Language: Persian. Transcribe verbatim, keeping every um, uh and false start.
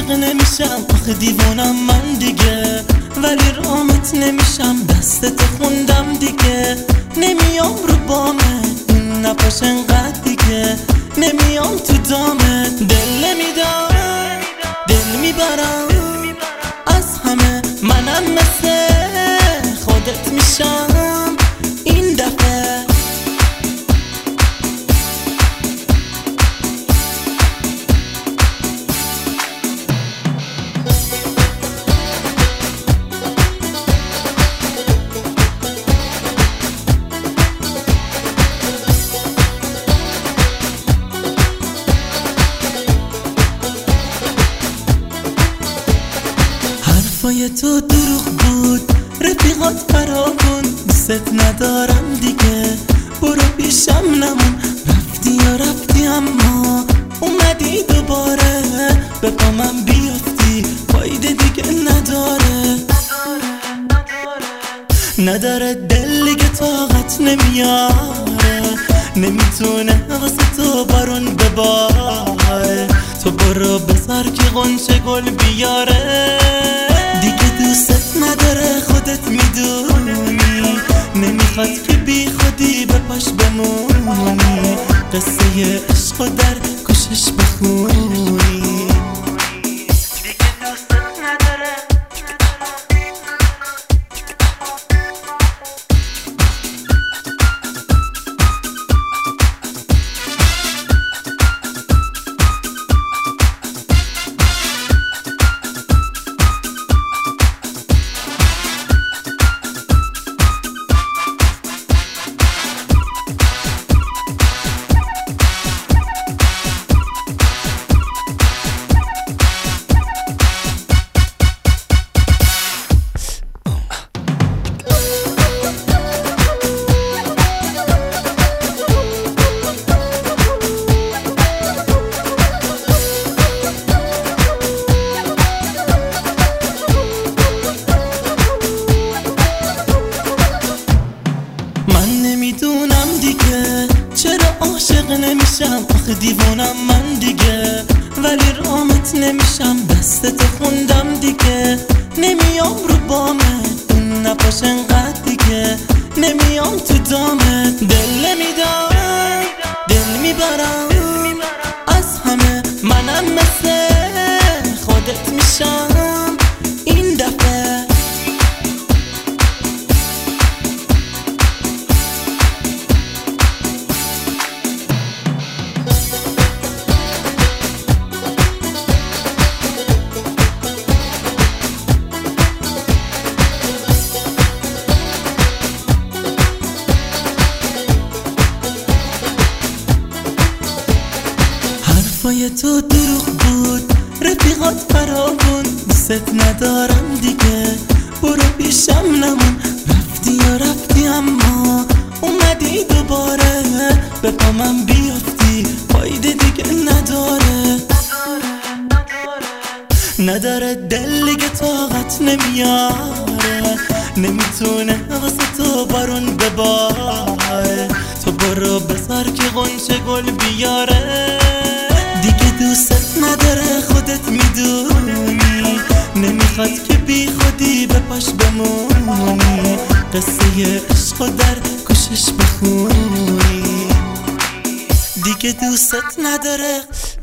عاشق نمیشم، آخه دیوانم من دیگه، ولی رامت نمیشم، دستت خوندم دیگه. نمیام رو بامت، این نپاش انقدر دیگه، نمیام تو دامت. دل نمیدم، دل میبرم از همه، منم مثل خودت میشم این دفعه. حرفای تو دروغ بود، رفیقات فرامون، دوست ندارم دیگه، برو پیشم نمون. رفتی یا رفتی اما اومدی دوباره، به پا من بیافتی، فایده دیگه نداره. نداره دل دیگه طاقت نمیاره، نمیتونه واسه تو بارون بباره. تو برو بذار که غنچه گل بیاره، دیگه دوست نداره خودت میدونی، نمیخواد که بی خودی به پاش بمونی، قصه عشقو در گوشش بخونی. دیگه دوست نداره. نمیدونم دیگه چرا عاشق نمیشم، آخه دیوانم من دیگه، ولی رامت نمیشم، دستت خوندم دیگه. نمیام رو بامت، این نپاش انقدر دیگه، نمیام تو دامت. دل نمیدم، دل میبرم از همه، منم مثل خودت میشم این دفعه. حرفای تو دروغ بود، رفیقات فرامون، دوست ندارم دیگه، برو پیشم نمون. رفتی یا رفتی اما اومدی دوباره، به پا من بیافتی، فایده دیگه نداره. نداره دل دیگه طاقت نمیاره، نمیتونه واسه تو بارون بباره. تو برو بذار که غنچه گل بیاره، دیگه دوست نداره خودت میدونی، نمیخواد که بی خودی به پاش بمونی، قصه عشقو در گوشش بخونی. دیگه دوست نداره.